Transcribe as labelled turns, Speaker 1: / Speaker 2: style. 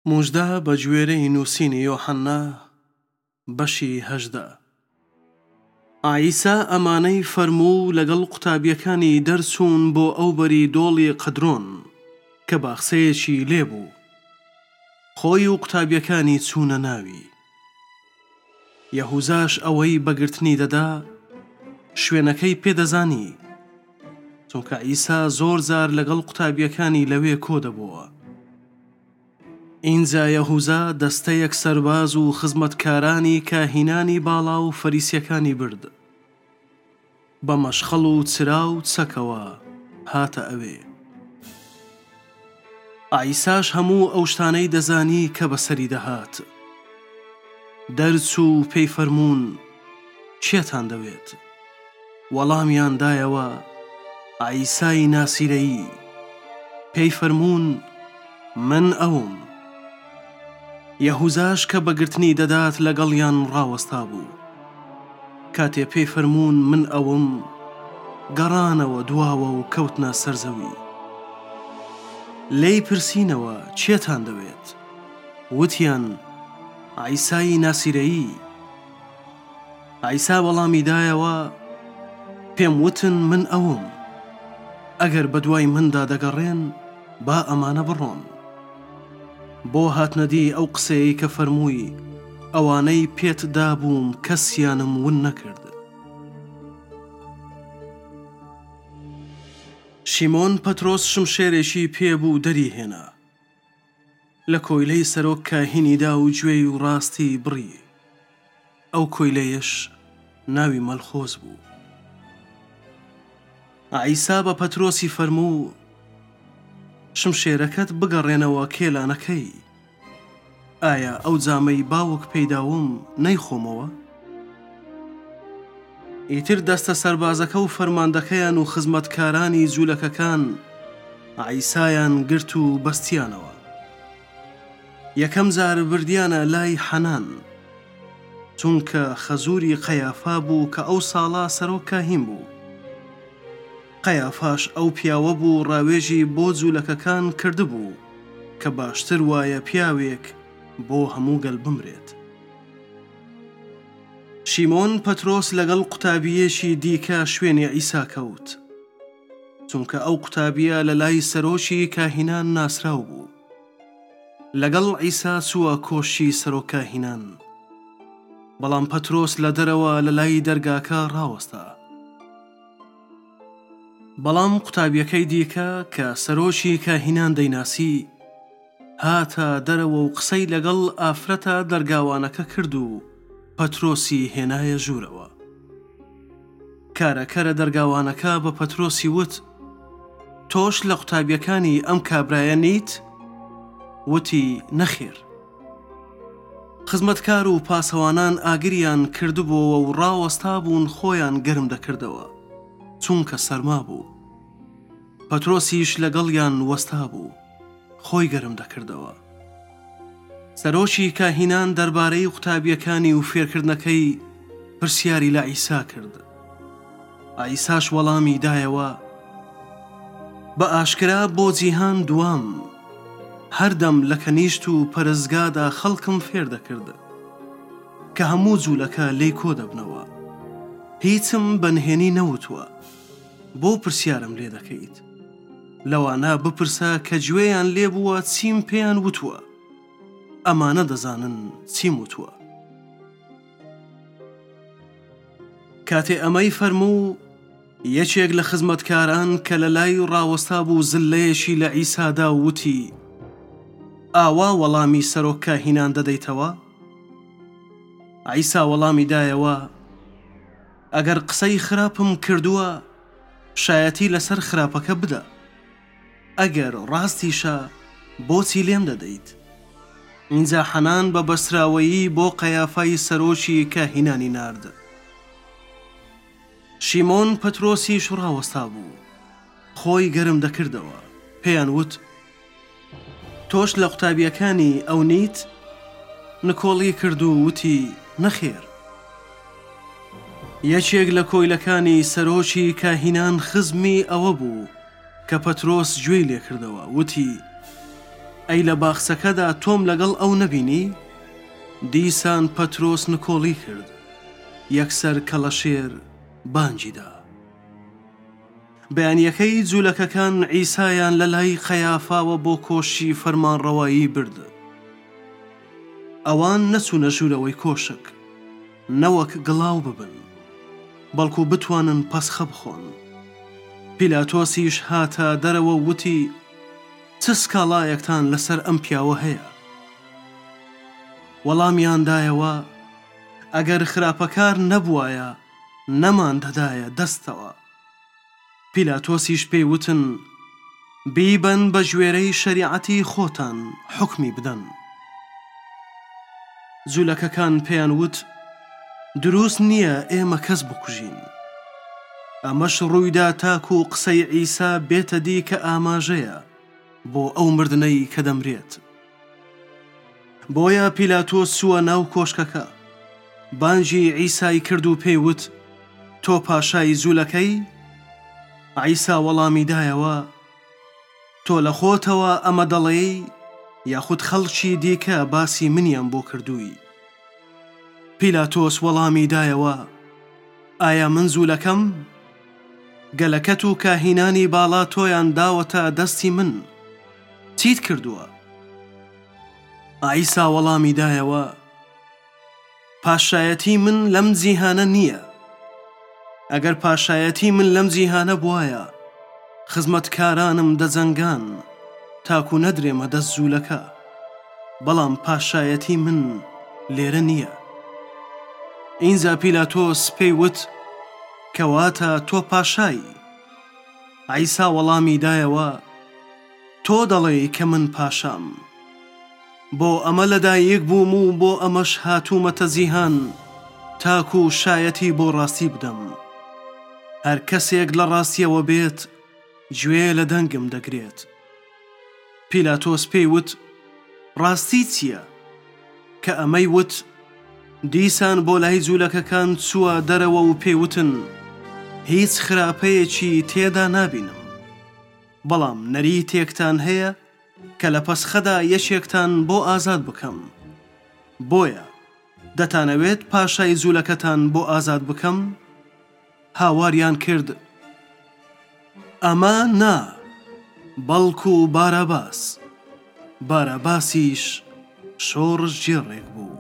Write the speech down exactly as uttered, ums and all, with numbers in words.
Speaker 1: موژدە بە گوێرەی نووسینی یۆحەنا بەشی هەژدە. عیسا ئەمانەی فەرموو لەگەڵ قوتابیەکانی دەرچوون بۆ ئەو بەری دۆڵی قدرۆن کە باخسەیەکی لێبوو. خۆی و قوتابیەکانی چوونە ناوی. یەهوزاش ئەوەی بەگرتنی دەدا شوێنەکەی پێدەزانی، چونکە عیسا زۆر جار لەگەڵ قوتابیەکانی لەوێ کۆ دەبووە. ئینجا یەهوزا دەستەیەک سەرباز و خزمەتکارانی کاهینانی باڵا و فەریسیەکانی برد، بە مەشخەڵ و چرا و چەکەوە هاتە ئەوێ. عیساش هەموو ئەو شتانەی دەزانی کە بەسەری دەهات. دەرچوو پێی فەرموون چێتان دەوێت؟ وەڵامیان دایەوە عیسای ناسیرەیی. پێی فەرموون من ئەوم. یەهوزاش کە بەگرتنی دەدات لەگەڵیان ڕاوەستا بوو. کاتێ پێی فەرموون من ئەوم، گەڕانەوە دواوە و کەوتنە سەرزەوی. لێی پرسینەوە چێتان دەوێت؟ وتیان عیسای ناسیرەیی. عیسا وەڵامی دایەوە پێم وتن من ئەوم. ئەگەر بە دوای مندا دەگەڕێن با ئەمانە بڕۆن. بۆ هاتنەدی ئەو قسەی کە فەرمووی ئەوانەی پێت دابووم کەسیانم ون نەکرد. شیمۆن پەترۆس شمشێرێکی پێبوو دەری هێنا. لە کۆیلەی سەرۆک کاهینیدا و گوێی و ڕاستی بڕی. ئەو کۆیلەیەش ناوی مەلخۆز بوو. عیسا بە پەترۆسی فەرموو شمشێرەکەت بگەڕێنەوە کێلانەکەی. ئایا ئەو جامەی باوک پەیداوم نەیخۆمەوە؟ ئیتر دەستە سەربازەکە و فەرماندەکەیان و خزمەتکارانی جوولەکەکان عیسایان گرت و بەستیانەوە. یەکەم جار بردیانە لای حەنان، چونکە خەزووری قەیافا بوو کە ئەو ساڵا سەرۆک کاهین بوو. قەیافاش ئەو پیاوە بوو ڕاوێژی بۆ جوولەکەکان کردبوو کە باشتر وایە پیاوێک بۆ هەموو گەل بمرێت. شیمۆن پەترۆس لەگەڵ قوتابیەکی دیکە شوێنی عیسا کەوت، چونکە ئەو قوتابیە لە لای سەرۆکی کاهینان ناسراو بوو. لەگەڵ عیسا چووە کۆشی سەرۆک کاهینان، بەڵام پەترۆس لە دەرەوە لە لای دەرگاکە ڕاوەستا. بەڵام قوتابیەکەی دیکە کە سەرۆکی کاهینان دەیناسی هاتە دەرەوە و قسەی لەگەڵ ئافرەتە دەرگاوانەکە کرد و پەترۆسی هێنایە ژوورەوە. کارەکەرە دەرگاوانەکە بە پەترۆسی وت تۆش لە قوتابیەکانی ئەم کابرایە نیت؟ وتی نەخێر. خزمەتکار و پاسەوانان ئاگریان کردبووەوە و ڕاوەستا بوون خۆیان گەرم دەکردەوە، چونکە سەرما بوو. پەترۆسیش لەگەڵیان وەستا بوو، خۆی گەرم دەکردەوە. سەرۆکی کاهینان دەربارەی قوتابیەکانی و فێرکردنەکەی پرسیاری لە عیسا کرد. عیساش وەڵامی دایەوە بە ئاشکرا بۆ جیهان دوام هەردەم لە کەنیشت و پەرستگادا خەڵکم فێر دەکرد کە هەموو جوولەکە لێی کۆ دەبنەوە. هیچم بەنهێنی نەوتووە. بۆ پرسیارم لێ دەکەیت؟ لەوانە بپرسە کە گوێیان لێبووە چیم پێیان وتووە. ئەمانە دەزانن چیم وتووە. کاتێ ئەمەی فەرموو، یەکێک لە خزمەتکاران کە لە لای ڕاوەستا بوو زلەیەشی لە عیسادا وتی ئاوا وەڵامی سەرۆک کاهینان دەدەیتەوە؟ عیسا وەڵامی دایەوە ئەگەر قسەی خراپم کردووە شایەتی لەسەر خراپەکە بدە. ئەگەر ڕاستیشە بۆچی لێم دەدەیت؟ ئینجا حەنان بە بەسراوەیی بۆ قەیافای سەرۆکی کاهینانی نارد. شیمۆن پەترۆسیش ڕاوەستا بوو، خۆی گەرم دەکردەوە. پێیان وت تۆش لە قوتابیەکانی ئەو نیت؟ نکۆڵی کرد و وتی نەخێر. یەکێک لە کۆیلەکانی سەرۆکی کاهینان خزمی ئەوە بوو کە پەترۆس گوێی لێ کردەوە. وتی ئەی لە باخچەکەدا تۆم لەگەڵ ئەو نەبینی؟ دیسان پەترۆس نکۆڵی کرد، یەکسەر کەڵەشێر بانگیدا. بەیانیەکەی جوولەکەکان عیسایان لە لای قەیافاوە بۆ کۆشی فەرمانڕەوایی برد. ئەوان نەچوونە ژوورەوەی کۆشک نەوەک گڵاو ببن، بەڵکو بتوانن پەسخە بخۆن. پیلاتۆسیش هاتە دەرەوە وتی: چ سکاڵایەکتان لەسەر ئەم پیاوە هەیە؟ وەڵامیاندایەوە: ئەگەر خراپەکار نەبوایە نەمان دەدایە دەستەوە. پیلاتۆسیش پێی وتن: بیبەن بە ژوێرەی شەریعەتی خۆتان حوکمی بدەن. جوولەکەکان پێیان وت: دروست نییە ئێمە کەس بکوژین. ئەمەش ڕوویدا تاکو و قسەی عیسا بێتە دی کە ئاماژەیە بۆ ئەو مردنەی کە دەمرێت. بۆیە پیلاتۆس چووە ناو کۆشکەکە، بانگی عیسای کرد و پێی وت: تۆ پاشای جوولەکەی؟ عیسا وەڵامی دایەوە: تۆ لە خۆتەوە ئەمە دەڵێی یاخود خەڵکی دیکە باسی منیان بۆ کردووی؟ پیلاتۆس وەڵامی دایەوە: ئایا من جوولەکەم؟ گەلەکەت و کاهینانی باڵا تۆیان داوەتە دەستی من، چیت کردووە؟ عیسا وەڵامی دایەوە: پاشایەتی من لەم جیهانە نییە. ئەگەر پاشایەتی من لەم جیهانە بوایە، خزمەتکارانم دەجەنگان تاکو نەدرێمە دەست جوولەکە، بەڵام پاشایەتی من لێرە نییە. ئینجا پیلاتۆس پێی وت: کەواتە تۆ پاشایی؟ عیسا وەڵامی دایەوە: تۆ دەڵێی کە من پاشام. بۆ ئەمە لەدایک بووم و بۆ ئەمەش هاتوومەتە جیهان تاکو شایەتی بۆ ڕاستی بدەم. هەر کەسێک لە ڕاستیەوە بێت گوێ لە دەنگم دەگرێت. پیلاتۆس پێی وت: ڕاستی چییە؟ کە ئەمەی وت. دیسان بۆ لای جوولەکەکان چووە دەرەوە و پێیوتن: هیچ خراپەیەکی تێدا نابینم، بەڵام نەریتێکتان هەیە کە لە پەسخەدا یەکێکتان بۆ ئازاد بکەم. بۆیە دەتانەوێت پاشای جوولەکەتان بۆ ئازاد بکەم؟ هاواریان کرد: ئەمە نا، بەڵکو بارەباس. بارەباسیش شۆڕش جێڕێک بوو.